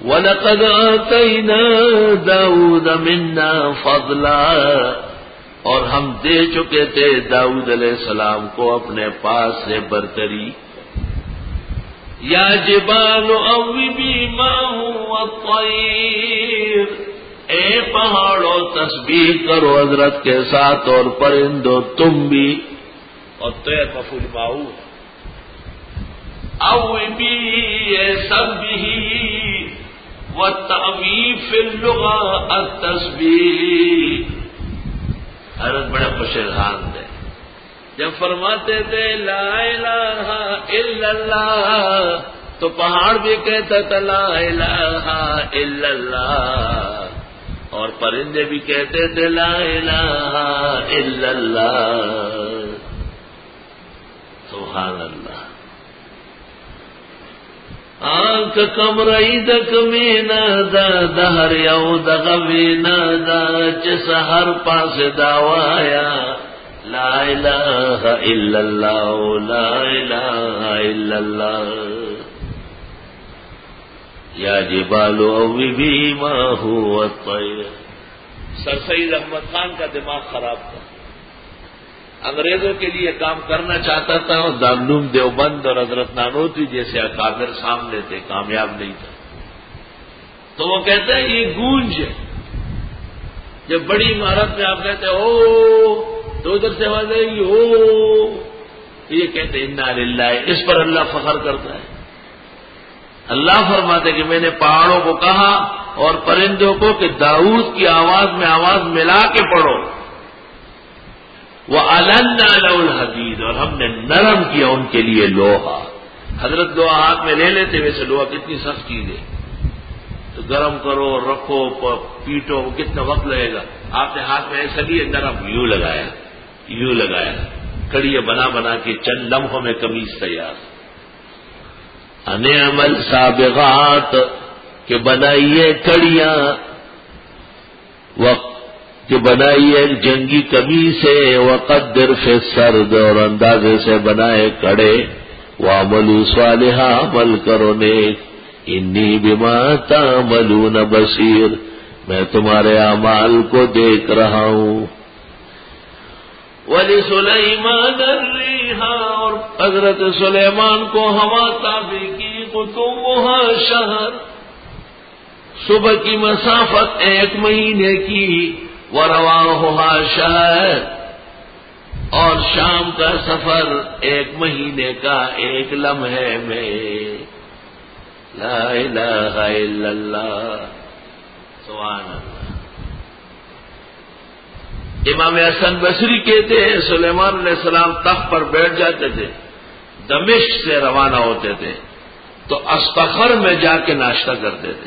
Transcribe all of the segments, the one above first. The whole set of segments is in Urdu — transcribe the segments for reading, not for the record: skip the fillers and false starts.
وَلَقَدْ آتَيْنَا دَاوُودَ مِنَّا فَضْلًا، اور ہم دے چکے تھے داؤد علیہ السلام کو اپنے پاس سے برتری. یا جبال اوبی ماء والطیر، اے پہاڑوں تسبیح کرو حضرت کے ساتھ، اور پرندوں تم بھی. اور طیر مفعول ماؤ، اوبی سبحی والتعویب فی اللغة التسبیح. حضرت بڑے خوش اذہان تھے جب فرماتے تھے لا الہ الا اللہ، تو پہاڑ بھی کہتا تھا لا الہ الا اللہ، اور پرندے بھی کہتے تھے لا الہ الا اللہ. سبحان اللہ. آنکھ کم رئی دکمینا دا دہر یو دغوینا دا جس ہر پاس دعوایا لا الہ الا اللہ لا الہ الا اللہ. یا جبال اوبی ماء والطیر. سر سید احمد خان کا دماغ خراب تھا، انگریزوں کے لیے کام کرنا چاہتا تھا، اور دارالعلوم دیوبند اور حضرت نانوتوی جیسے اکابر سامنے تھے، کامیاب نہیں تھا. تو وہ کہتے ہیں یہ گونج ہے. جب بڑی عمارت میں آپ کہتے ہیں او، تو ادھر سے آواز آئے گی او، تو یہ کہتے ہیں انا للہ. اس پر اللہ فخر کرتا ہے. اللہ فرماتے کہ میں نے پہاڑوں کو کہا اور پرندوں کو کہ داؤد کی آواز میں آواز ملا کے پڑھو. وَأَلَنَّا لَهُ الْحَدِيدَ، اور ہم نے نرم کیا ان کے لیے لوہا. حضرت لوہا ہاتھ میں لے لیتے، ویسے لوہا کتنی سخت چیز ہے، تو گرم کرو رکھو پیٹو کتنا وقت لگے گا. آپ نے ہاتھ میں ایسا لیے نرم، یوں لگایا کڑیاں بنا بنا کے چند لمحوں میں قمیص تیار. انعم السابغات، کہ بنائیے کڑیاں، وقت کہ بنائیے جنگی قمیص ہے، وقدر فی السرد، اور اندازے سے بنائے کڑے. وعملوا صالحا، عمل کرو نیک. انی بما تعملون بصیر، میں تمہارے اعمال کو دیکھ رہا ہوں. وَلِسُلَيْمَانَ الرِّيحَ، اور حضرت سلیمان کو ہوا تابع کی، قُطُوفُهَا شَهْرٌ، صبح کی مسافت 1 مہینے کی، وَرَوَاحُهَا شَهْرٌ، اور شام کا سفر 1 مہینے کا 1 لمحے میں. لا الہ الا اللہ. سبحان اللہ. امام حسن بصری کہتے ہیں سلیمان علیہ السلام تخت پر بیٹھ جاتے تھے، دمشق سے روانہ ہوتے تھے تو استخر میں جا کے ناشتہ کرتے تھے،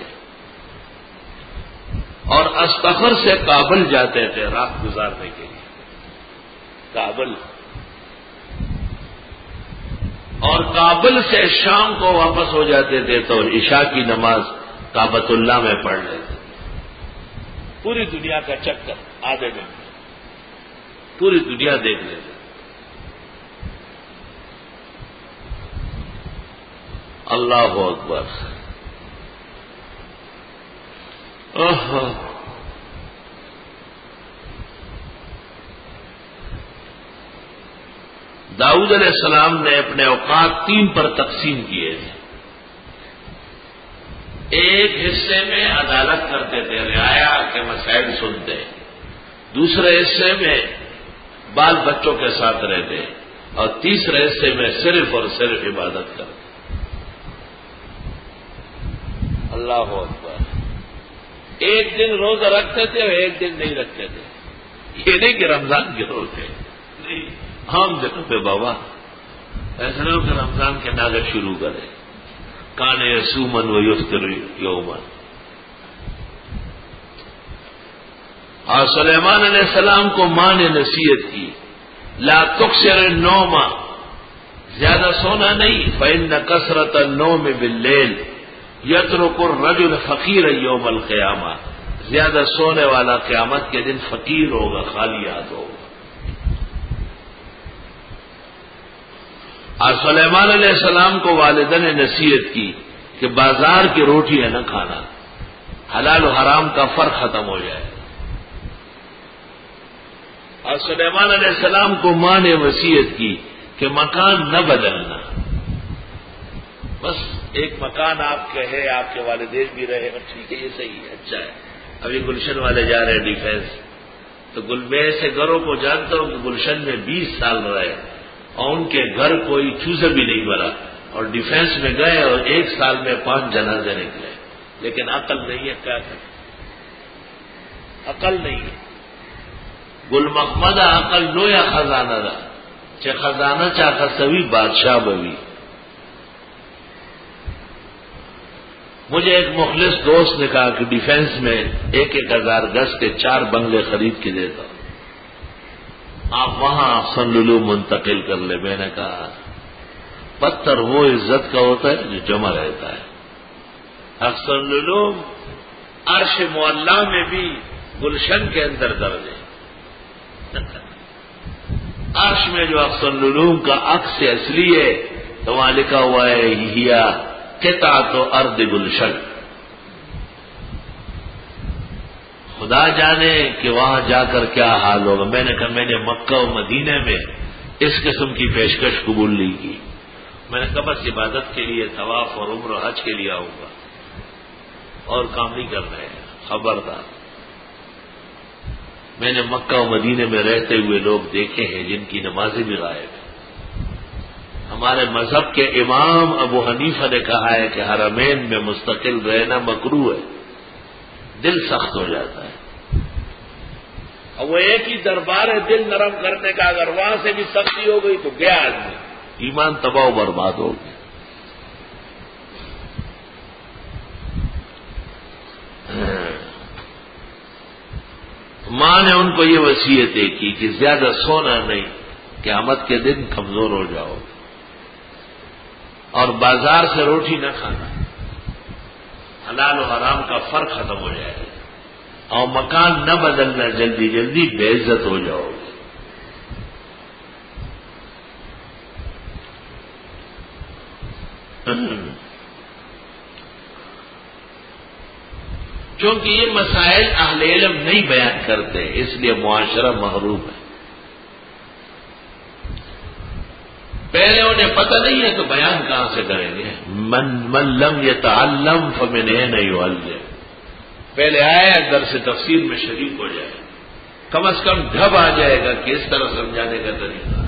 اور استخر سے کابل جاتے تھے رات گزارنے کے لیے. کابل، اور کابل سے شام کو واپس ہو جاتے تھے تو عشاء کی نماز کعبۃ اللہ میں پڑھ لیتے. پوری دنیا کا چکر آدھے دن میں، پوری دنیا دیکھ لیتے. اللہ اکبر. داؤد علیہ السلام نے اپنے اوقات 3 پر تقسیم کیے تھے. ایک حصے میں عدالت کرتے تھے، رعایا کے مسائل سنتے. دوسرے حصے میں بال بچوں کے ساتھ رہتے، اور تیسرے حصے میں صرف اور صرف عبادت کرتے. اللہ اکبر. ایک دن روزہ رکھتے تھے اور ایک دن نہیں رکھتے تھے. یہ نہیں کہ رمضان کے روز تھے، نہیں، عام دنوں پہ بابا ایسا نہ ہو کہ رمضان کے ناظر شروع کرے. کانے یصومن و یفطر یومن. اور سلیمان علیہ السلام کو ماں نے نصیحت کی لا تکثر النوم، زیادہ سونا نہیں. فإن کثرة النوم باللیل یترک الرجل فقیرا یوم القیامہ، زیادہ سونے والا قیامت کے دن فقیر ہوگا، خالی ہاتھ ہوگا. اور سلیمان علیہ السلام کو والدہ نے نصیحت کی کہ بازار کی روٹی ہے نہ کھانا، حلال و حرام کا فرق ختم ہو جائے. اور سلیمان علیہ السلام کو ماں نے وصیت کی کہ مکان نہ بدلنا، بس ایک مکان آپ کے ہے، آپ کے والدین بھی رہے، اور ٹھیک ہے، یہ صحیح ہے، اچھا ہے. ابھی گلشن والے جا رہے ہیں ڈیفینس، تو میں ایسے گھروں کو جانتا ہوں کہ گلشن میں 20 سال رہے اور ان کے گھر کوئی چوزا بھی نہیں بنا، اور ڈیفینس میں گئے اور 1 سال میں 5 جنازے نکلے. لیکن عقل نہیں ہے، کیا کریں، عقل نہیں ہے. گل محمد عقل نو یا خزانہ دا چاہے خزانہ چاہتا سبھی بادشاہ بوی. مجھے ایک مخلص دوست نے کہا کہ ڈیفینس میں 1,000 گز کے 4 بنگلے خرید کے دیتا ہوں، آپ وہاں احسن لولو منتقل کر لے. میں نے کہا پتھر وہ عزت کا ہوتا ہے جو جمع رہتا ہے. احسن لولو عرش معلا میں بھی گلشن کے اندر درج ہے. عرش میں جو احسن لولو کا عکس اصلی ہے تو وہاں لکھا ہوا ہے ہیا قطعۃ ارض گلشن. خدا جانے کہ وہاں جا کر کیا حال ہوگا. میں نے کہا میں نے مکہ و مدینے میں اس قسم کی پیشکش قبول نہیں کی. میں نے کہا بس عبادت کے لیے طواف اور عمر و حج کے لیے آؤں گا اور کام نہیں کرنا ہے. خبردار. میں نے مکہ و مدینے میں رہتے ہوئے لوگ دیکھے ہیں جن کی نمازیں بھی غائب ہیں. ہمارے مذہب کے امام ابو حنیفہ نے کہا ہے کہ حرمین میں مستقل رہنا مکروہ ہے. دل سخت ہو جاتا ہے. اور وہ ایک ہی دربار ہے دل نرم کرنے کا، اگر وہاں سے بھی سختی ہو گئی تو گیا آدمی، ایمان تباہ و برباد ہو گیا. ماں نے ان کو یہ وصیتیں کی کہ زیادہ سونا نہیں، قیامت کے دن کمزور ہو جاؤ، اور بازار سے روٹی نہ کھانا، حلال و حرام کا فرق ختم ہو جائے گا، اور مکان نہ بدلنا، جلدی جلدی بے عزت ہو جاؤ گے. کیونکہ یہ مسائل اہل علم نہیں بیان کرتے، اس لیے معاشرہ محروم ہے. پہلے انہیں پتہ نہیں ہے تو بیان کہاں سے کریں گے. من لم یتعلم فمن این یعلم. پہلے آیا درس تفسیر میں شریک ہو جائے، کم از کم ڈھب آ جائے گا کہ اس طرح سمجھانے کا طریقہ.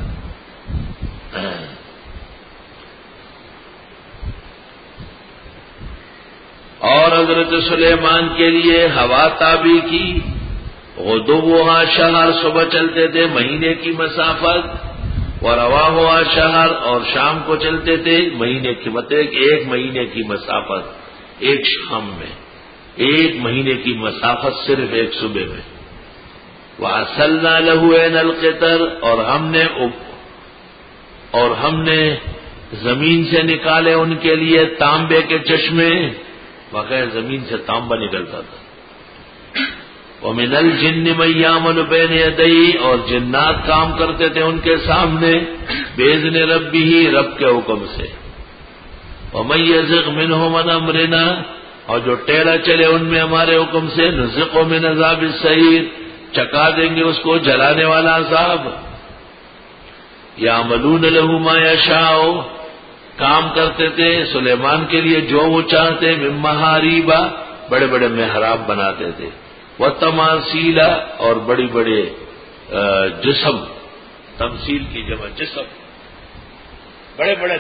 اور حضرت سلیمان کے لیے ہوا تابع کی، غدوہا شہر، صبح چلتے تھے مہینے کی مسافت، ورواہا شہر، اور شام کو چلتے تھے مہینے کی، مطلب 1 مہینے کی مسافت ایک شام میں، 1 مہینے کی مسافت صرف ایک صبح میں. وَأَسَلْنَا لَهُ عَيْنَ الْقِطْرِ، اور ہم نے زمین سے نکالے ان کے لیے تانبے کے چشمے. بغیر زمین سے تانبا نکلتا تھا. وَمِنَ الْجِنِّ مَن يَعْمَلُ بَيْنَ يَدَيْهِ، اور جنات کام کرتے تھے ان کے سامنے، بِإِذْنِ رَبِّهِ، رب کے حکم سے. وَمَن يَزِغْ مِنْهُمْ عَنْ أَمْرِنَا، اور جو ٹیڑھا چلے ان میں ہمارے حکم سے، نُذِقْهُ مِنْ عَذَابِ السَّعِيرِ، چکا دیں گے اس کو جلانے والا عذاب. يَعْمَلُونَ لَهُ مَا يَشَاءُ، کام کرتے تھے سلیمان کے لیے جو وہ چاہتے، من محاریبا، بڑے بڑے محراب بناتے تھے، وتماثیل، اور بڑی بڑے جسم، تمثیل کی جمع جسم، بڑے بڑے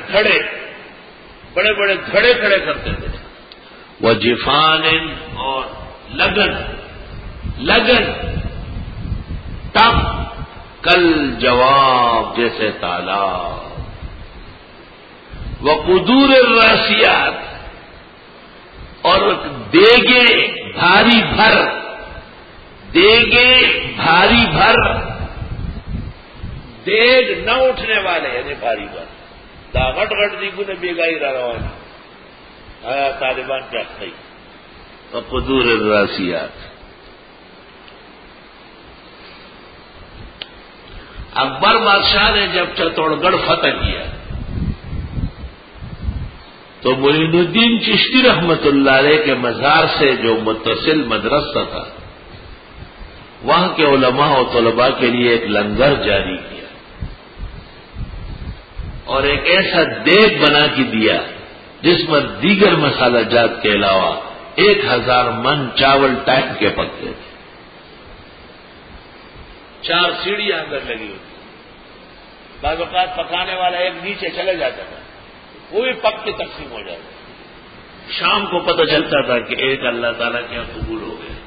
گھڑے کھڑے کرتے تھے. وجفان، اور لگن تب کل جواب جیسے تالاب. وقدور الراسیات، اور دیگے بھاری بھر، دیگ نہ اٹھنے والے یعنی بھاری بھر. دا گٹ دیگو نے بیگائی روانی طالبان کیا کھائی. وقدور الراسیات. اکبر بادشاہ نے جب چتوڑ گڑھ فتح کیا تو معین الدین چشتی رحمت اللہ علیہ کے مزار سے جو متصل مدرسہ تھا وہاں کے علماء و طلباء کے لیے ایک لنگر جاری کیا اور ایک ایسا دیگ بنا کے دیا جس پر دیگر مسالہ جات کے علاوہ 1000 من چاول ٹائم کے پکتے تھے. 4 سیڑھیاں اندر لگی ہوتی. بعض اوقات پکانے والا ایک نیچے چلا جاتا تھا, وہ بھی پک کے تقسیم ہو جاتا. شام کو پتہ چلتا تھا کہ ایک اللہ تعالیٰ کے یہاں قبول ہو گئے.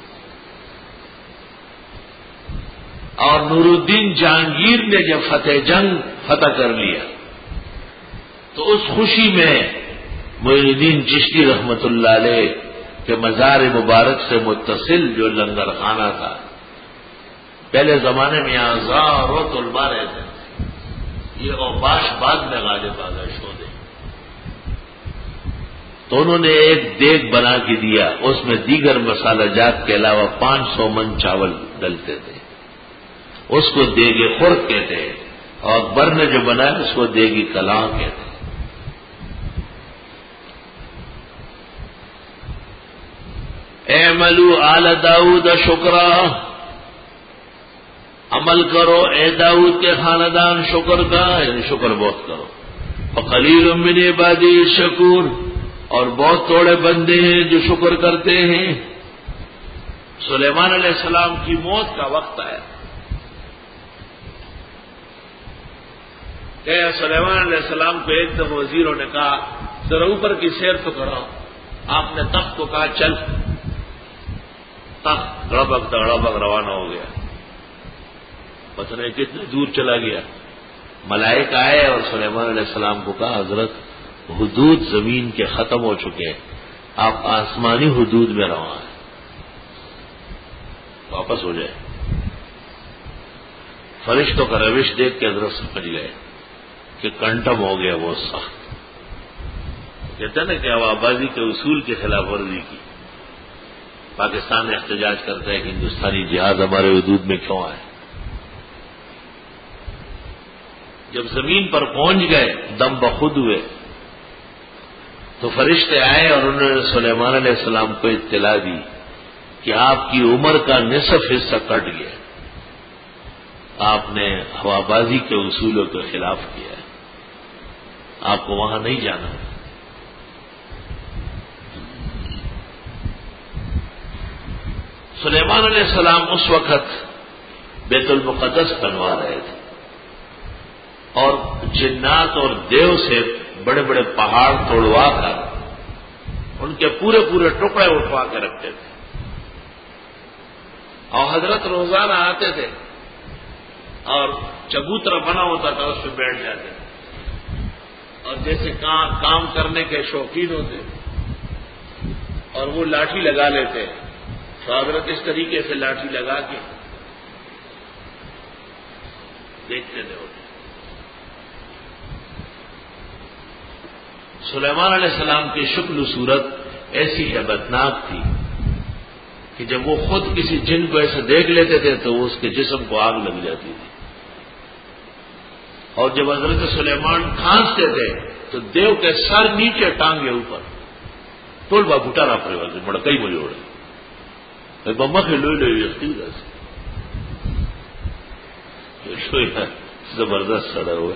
اور نور الدین جہانگیر نے جب فتح کر لیا تو اس خوشی میں معین الدین چشتی رحمت اللہ علیہ کے مزار مبارک سے متصل جو لنگر خانہ تھا, پہلے زمانے میں یہاں ہزاروں طلباء رہتے تھے, یہ اوباش بعد میں غالب آ گئے شودے, تو انہوں نے ایک دیگ بنا کے دیا, اس میں دیگر مسالہ جات کے علاوہ 500 من چاول ڈلتے تھے. اس کو دیگِ خرد کہتے ہیں, اور اکبر نے جو بنایا اس کو دیگی کلاں کہتے ہیں. اعملوا آل داؤد شکرا, عمل کرو اے داؤد کے خاندان شکر کا, یعنی شکر بہت کرو. وقلیل من عبادی الشکور, اور بہت تھوڑے بندے ہیں جو شکر کرتے ہیں. سلیمان علیہ السلام کی موت کا وقت آیا. کہ سلیمان علیہ السلام کو ایک دم وزیروں نے کہا ذرا اوپر کی سیر تو کراؤ. آپ نے تخت کو کہا چل, تخت گڑبک روانہ ہو گیا. پتہ نہیں کتنے دور چلا گیا. ملائکہ آئے اور سلیمان علیہ السلام کو کہا حضرت حدود زمین کے ختم ہو چکے ہیں, آپ آسمانی حدود میں رواں ہیں, واپس ہو جائے. فرشتوں کا روش دیکھ کے حضرت سمجھ گئے کہ کنٹم ہو گیا وہ سخت. کہتے ہیں نا کہ آبادی کے اصول کی خلاف ورزی کی. پاکستان احتجاج کرتا ہے کہ ہندوستانی جہاز ہمارے حدود میں کیوں آئے. جب زمین پر پہنچ گئے دم بخود ہوئے تو فرشتے آئے اور انہوں نے سلیمان علیہ السلام کو اطلاع دی کہ آپ کی عمر کا نصف حصہ کٹ گیا, آپ نے ہوابازی کے اصولوں کے خلاف کیا ہے, آپ کو وہاں نہیں جانا. سلیمان علیہ السلام اس وقت بیت المقدس بنوا رہے تھے اور جنات اور دیو سے بڑے بڑے پہاڑ توڑوا کر ان کے پورے پورے ٹکڑے اٹھوا کے رکھتے تھے. اور حضرت روزانہ آتے تھے اور چبوترا بنا ہوتا تھا اس پہ بیٹھ جاتے تھے, اور جیسے کام کرنے کے شوقین ہوتے اور وہ لاٹھی لگا لیتے تو حضرت اس طریقے سے لاٹھی لگا کے دیکھتے تھے. سلیمان علیہ السلام کی شکل و صورت ایسی ہیبتناک تھی کہ جب وہ خود کسی جن کو ایسے دیکھ لیتے تھے تو اس کے جسم کو آگ لگ جاتی تھی. اور جب حضرت سلیمان کھانستے تھے تو دیو کے سر نیچے ٹانگے اوپر ٹول با بھٹارا پڑے مڑکئی مجھے اڑے بما کے لوئی لوئی یقین زبردست سڑے ہوئے.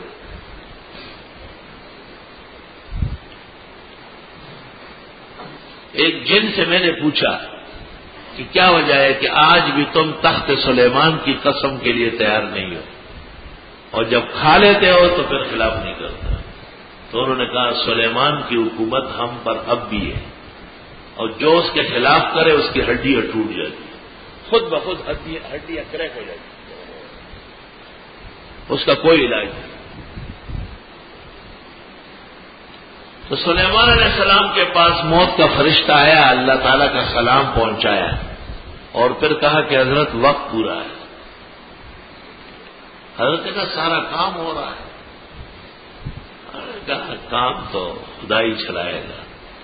ایک جن سے میں نے پوچھا کہ کیا وجہ ہے کہ آج بھی تم تخت سلیمان کی قسم کے لیے تیار نہیں ہو, اور جب کھا لیتے ہو تو پھر خلاف نہیں کرتا. تو انہوں نے کہا سلیمان کی حکومت ہم پر اب بھی ہے, اور جو اس کے خلاف کرے اس کی ہڈیاں ٹوٹ جاتی, خود بخود ہڈیاں کریک ہو جاتی, اس کا کوئی علاج نہیں. تو سلیمان علیہ السلام کے پاس موت کا فرشتہ آیا, اللہ تعالیٰ کا سلام پہنچایا اور پھر کہا کہ حضرت وقت پورا ہے. حضرت کا سارا کام ہو رہا ہے. کہا کام تو خدا ہی چلائے گا.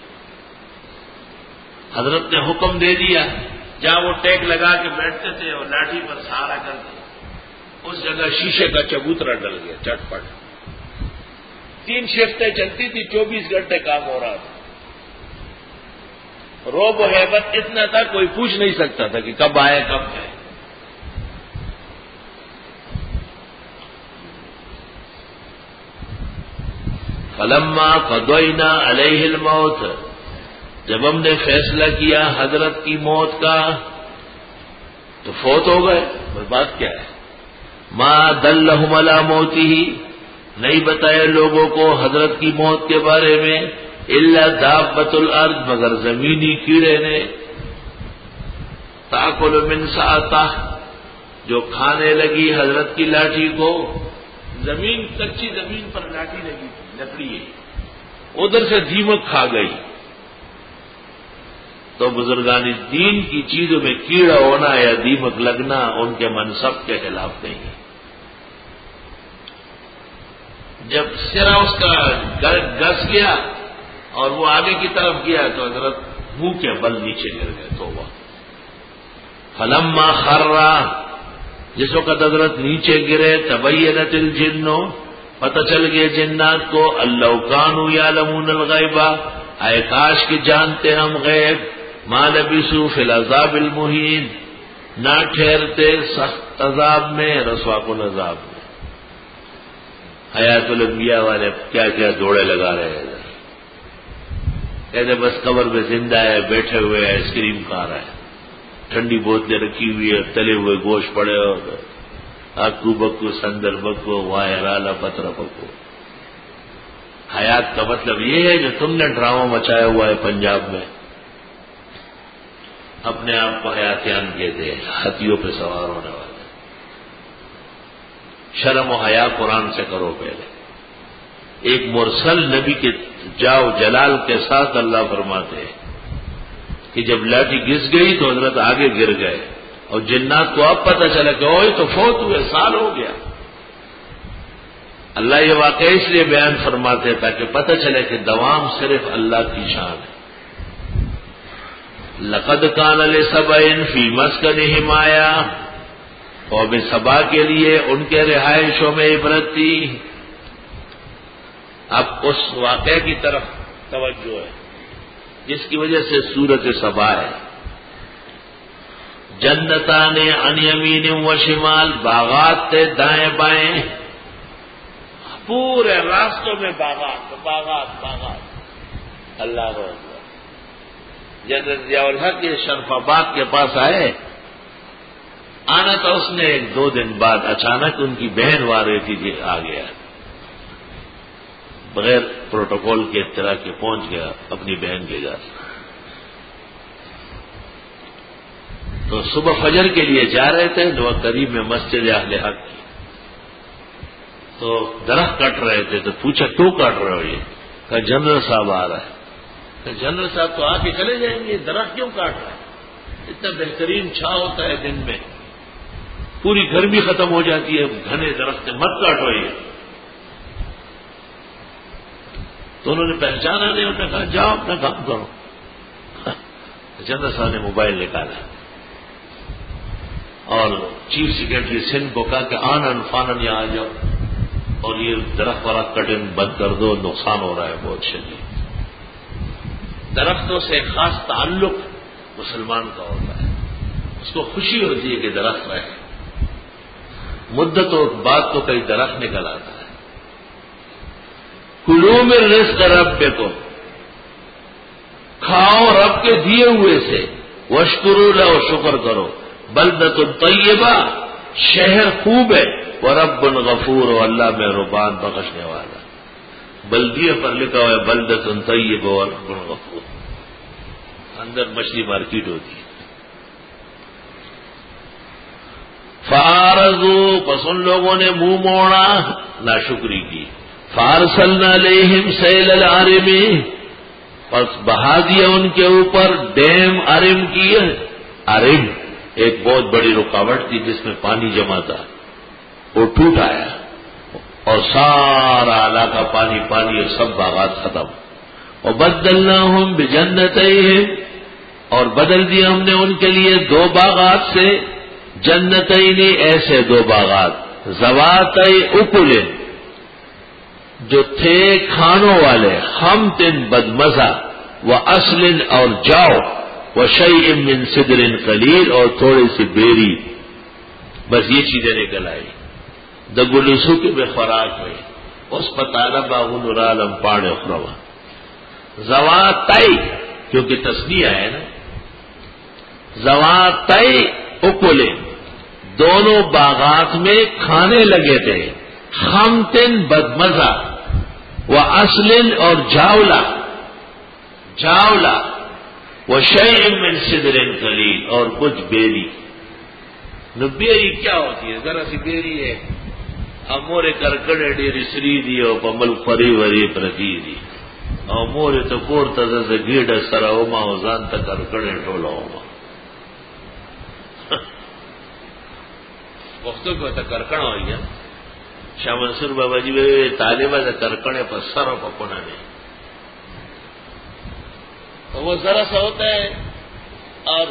حضرت نے حکم دے دیا, جہاں وہ ٹیک لگا کے بیٹھتے تھے اور لاٹھی پر سہارا کرتے اس جگہ شیشے کا چبوترا ڈل گیا چٹ پٹ. 3 شفٹیں چلتی تھی، 24 گھنٹے کام ہو رہا تھا. روب و ہیبت اتنا تھا کوئی پوچھ نہیں سکتا تھا کہ کب آئے کب گئے. فلما قضینا علیہ الموت، جب ہم نے فیصلہ کیا حضرت کی موت کا تو فوت ہو گئے. بات کیا ہے؟ ما دلہم علی موتہ، نہیں بتایا لوگوں کو حضرت کی موت کے بارے میں، الا دابۃ الارض، مگر زمینی کیڑے نے، تاکل من ساعتہ، جو کھانے لگی حضرت کی لاٹھی کو. زمین، کچی زمین پر لاٹھی لگی تھی، لکڑی ہے، ادھر سے دیمک کھا گئی. تو بزرگان دین کی چیزوں میں کیڑا ہونا یا دیمک لگنا ان کے منصب کے خلاف نہیں ہے. جب سرا اس کا گس گیا اور وہ آگے کی طرف گیا تو حضرت منہ کے بل نیچے گر گئے. توبہ. فلما خرّا، جس وقت حضرت نیچے گرے، تبینت الجن، پتہ چل گئے جنات کو، اللہ کانوا یعلمون الغیب، اے کاش کہ جانتے ہم غیب، ما لبثوا فی العذاب المہین، نہ ٹھہرتے سخت عذاب میں، رسوا کن عذاب میں. حیات الانبیاء والے کیا کیا دوڑے لگا رہے ہیں. کہتے بس قبر میں زندہ ہے، بیٹھے ہوئے آئس کریم کھا رہا ہے، ٹھنڈی بوتلیں رکھی ہوئی ہے، تلے ہوئے گوشت پڑے ہو، آکو بکو سندر بکو وائر آلہ پتر بکو. حیات کا مطلب یہ ہے جو تم نے ڈرامہ مچایا ہوا ہے پنجاب میں، اپنے آپ کو حیاتیان کہتے ہیں، ہاتھیوں پہ سوار ہونے والے. شرم و حیا قرآن سے کرو پہلے. ایک مرسل نبی کے جاؤ جلال کے ساتھ اللہ فرماتے ہیں کہ جب لاٹھی گس گئی تو حضرت آگے گر گئے، اور جنات کو اب پتہ چلا کہ اوہ تو فوت ہوئے، سال ہو گیا. اللہ یہ واقعہ اس لیے بیان فرماتے ہیں تاکہ پتہ چلے کہ دوام صرف اللہ کی شان ہے. لقد کان لسبع فی مسکنہم آیہ، قوم سبا کے لیے ان کے رہائشوں میں عبرت تھی. اب اس واقعے کی طرف توجہ ہے جس کی وجہ سے سورت سبا ہے. جنتان عن یمین و شمال، باغات تھے دائیں بائیں، پورے راستوں میں باغات باغات باغات. اللہ کو جنرل ضیاء الحق یہ شرف آباد کے پاس آئے. آنا تھا اس نے 1-2 دن بعد، اچانک ان کی بہن وارے تھی جی آ گیا، بغیر پروٹوکول کے اطلاع کے پہنچ گیا اپنی بہن کے گھر. تو صبح فجر کے لیے جا رہے تھے، جو قریب میں مسجد اہل حق کی، تو درخت کٹ رہے تھے تو پوچھا کیوں کاٹ رہے ہو؟ یہ کہا جنرل صاحب آ رہا ہے. کہ جنرل صاحب تو آ کے چلے جائیں گے، درخت کیوں کاٹ رہا ہے؟ اتنا بہترین چھا ہوتا ہے دن میں، پوری گرمی ختم ہو جاتی ہے، گھنے درخت مت کاٹو یہ. تو انہوں نے پہچانا نہیں، انہوں نے کہا جاؤ اپنا کام کرو. جنرل صاحب نے موبائل نکالا اور چیف سیکرٹری سندھ کو کہا کہ آنن فانن یہاں آ جاؤ اور یہ درخت ورخت کٹنگ بند کر دو، نقصان ہو رہا ہے بہت شدید. درختوں سے خاص تعلق مسلمان کا ہوتا ہے، اس کو خوشی ہوتی ہے کہ درخت رہے. مدتوں بعد تو کئی درخت نکل آتا ہے. کلوا من رزق ربکم، کھاؤ رب کے دیے ہوئے سے، واشکروا لہ، شکر کرو. بلدۃ طیبہ، شہر خوب ہے، ورب غفور، اور اللہ مہربان بخشنے والا. بلدیہ پر لکھا ہوا ہے بلدۃ طیبہ ورب غفور، اندر مچھلی مارکیٹ ہوتی ہے. فَأَعْرَضُوا، پس ان لوگوں نے منہ موڑا، ناشکری کی. فَأَرْسَلْنَا عَلَيْهِمْ سَيْلَ الْعَرِمِ، پس بہا دیا ان کے اوپر ڈیم عرم کی. عرم ایک بہت بڑی رکاوٹ تھی جس میں پانی جمع تھا، وہ ٹوٹ آیا اور سارا علاقہ پانی پانی اور سب باغات ختم. وَبَدَّلْنَاهُمْ بِجَنَّتَيْهِمْ، اور بدل دیا ہم نے ان کے لیے 2 باغات سے، جنتین ایسے 2 باغات، ذواتئی اکل، جو تھے کھانوں والے، خمتن بدمزہ، واصل اور جاؤ، وشیء من صدر قلیل اور تھوڑی سی بیری، بس یہ چیزیں نکل آئی. د گلسو کی بے خوراک ہوئی اس پتالا باغن رالم پاڑے خروا زواتائی، کیونکہ تسنیہ ہے نا، زواتائی اکلے، دونوں باغات میں کھانے لگے تھے، خمتن بدمزہ، واصل اور جاولا، وشیء من صدر قلیل اور کچھ بیری. نو بیری کیا ہوتی ہے؟ ذرا سی بیری ہے، امورے کرکڑے ډېرې سری دي او په ملک خوري وري پرتی دي، او مورې ته کور ته د ګیډه سره وما او ځان ته کرکړې ټوله وما پښتو کې ته کرکړه وایي. شاه منصور بابا جی وی طالبہ د کرکڑے پر سر اور پکونا نہیں، تو وہ ذرا سا ہوتا ہے، اور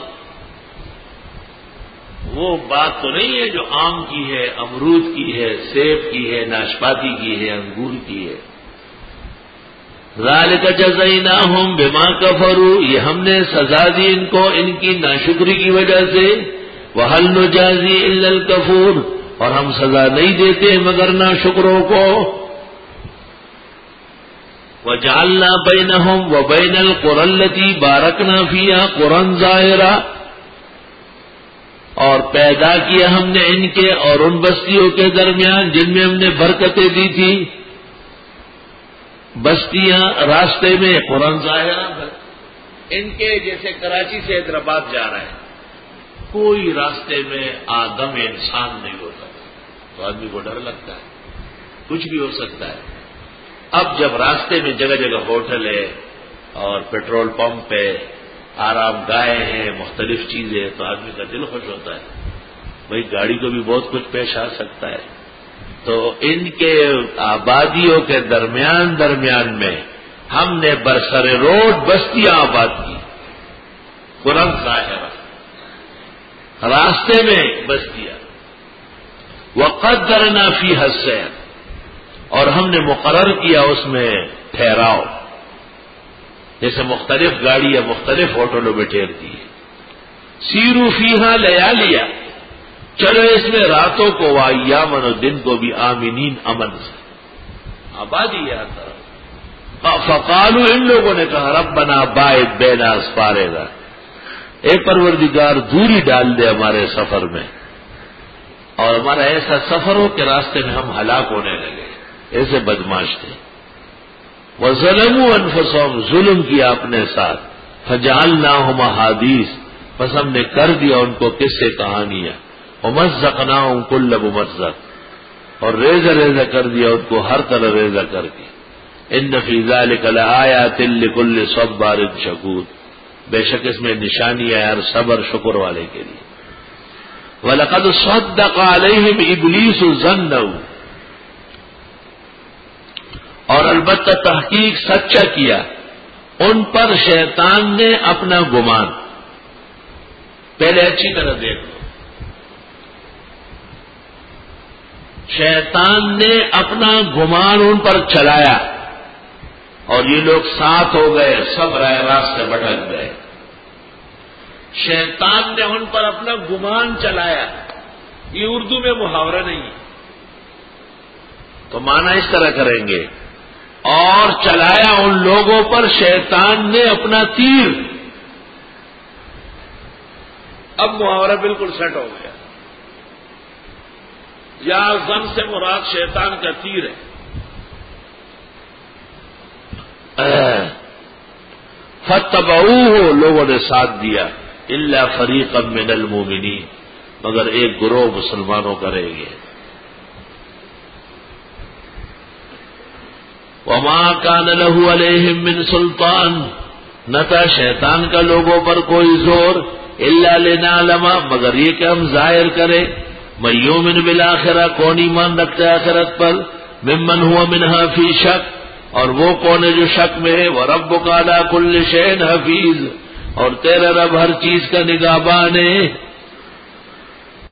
وہ بات تو نہیں ہے جو آم کی ہے، امرود کی ہے، سیب کی ہے، ناشپاتی کی ہے، انگور کی ہے. ذالک جزیناہم بما کفروا، یہ ہم نے سزا دی ان کو ان کی ناشکری کی وجہ سے. وہل نجازی الا الکفور، اور ہم سزا نہیں دیتے مگر ناشکروں کو. وجعلنا بینہم وبین القری التی بارکنا فیہا قرآ ظاہرا، اور پیدا کیا ہم نے ان کے اور ان بستیوں کے درمیان جن میں ہم نے برکتیں دی تھی. بستیاں راستے میں قرآن ظاہرہ، ان کے جیسے کراچی سے حیدرآباد جا رہے ہیں، کوئی راستے میں آدم انسان نہیں ہوتا، تو آدمی کو ڈر لگتا ہے، کچھ بھی ہو سکتا ہے. اب جب راستے میں جگہ جگہ ہوٹل ہے اور پیٹرول پمپ ہے، آرام گاہیں ہیں، مختلف چیزیں، تو آدمی کا دل خوش ہوتا ہے، بھئی گاڑی کو بھی بہت کچھ پیش آ سکتا ہے. تو ان کے آبادیوں کے درمیان میں ہم نے برسر روڈ بستیاں آباد کی، قرآن ظاہرہ، راستے میں بستیاں. وقدرنا فیہا السیر، اور ہم نے مقرر کیا اس میں ٹھہراؤ، جیسے مختلف گاڑی یا مختلف ہوٹلوں میں ٹھہرتی ہے. سیرو فیہا لیالیا، چلو اس میں راتوں کو وایامن، اور دن کو بھی آمینین، امن سے آبادی ہے ہر طرف. فقالو، ان لوگوں نے کہا ربنا باعد بین اسفارنا، اے پروردگار دوری ڈال دے ہمارے سفر میں، اور ہمارا ایسا سفر ہو کہ راستے میں ہم ہلاک ہونے لگے، ایسے بدماش تھے. وظلموا انفسهم، ظلم کیا اپنے ساتھ. فجعلناهم احادیث، بس ہم نے کر دیا ان کو قصے کہانیاں. ومزقناهم كل ممزق، اور ریزہ ریزہ کر دیا ان کو ہر طرح ریزہ کر کے. ان فی ذلک لآیات لکل صبار شکور، بے شک اس میں نشانی ہے ہر صبر شکر والے کے لیے. وَلَقَدْ صَدَّقَ عَلَيْهِمْ إِبْلِيسُ ظَنَّهُ، اور البتہ تحقیق سچا کیا ان پر شیطان نے اپنا گمان. پہلے اچھی طرح دیکھ لو، شیطان نے اپنا گمان ان پر چلایا، اور یہ لوگ ساتھ ہو گئے، سب راہ راست سے بھٹک گئے. شیطان نے ان پر اپنا گمان چلایا، یہ اردو میں محاورہ نہیں ہے، تو معنی اس طرح کریں گے، اور چلایا ان لوگوں پر شیطان نے اپنا تیر. اب محاورہ بالکل سیٹ ہو گیا. یا زن سے مراد شیطان کا تیر ہے. فتبعوہ، لوگوں نے ساتھ دیا. الا فریقا من المؤمنین، مگر ایک گروہ مسلمانوں کا رہ گئے. وما كان له عليهم من سلطان، نہ تھا شیطان کا لوگوں پر کوئی زور. الا لنعلم، مگر یہ کہ ہم ظاہر کریں، من یؤمن بالآخرہ، کون ایمان رکھتا ہے آخرت پر، ممن هو منها فی شک، اور وہ کون ہے جو شک میں ہے. وربک علی کل شیء حفیظ، اور تیرا رب ہر چیز کا نگہبان ہے.